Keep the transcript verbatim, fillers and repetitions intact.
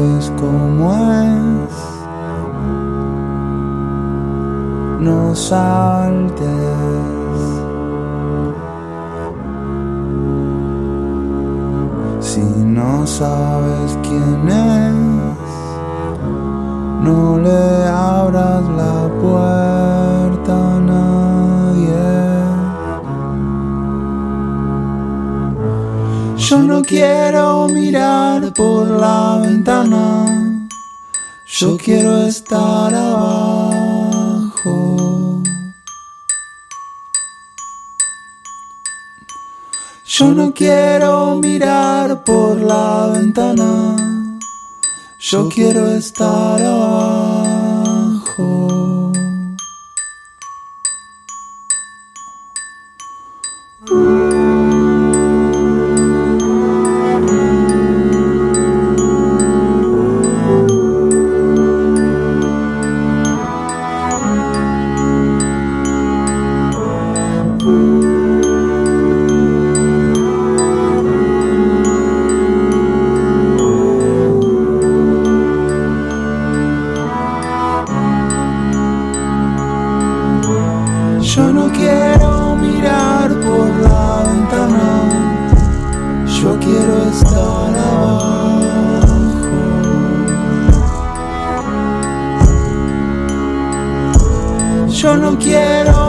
sabes cómo es. No saltes. Si no sabes quién es, no le abras la puerta a nadie. Yo no quiero mirar por la ventana, yo quiero estar abajo. Yo no quiero mirar por la ventana, yo quiero estar abajo. Yo no quiero mirar por la ventana, yo quiero estar abajo. Yo no quiero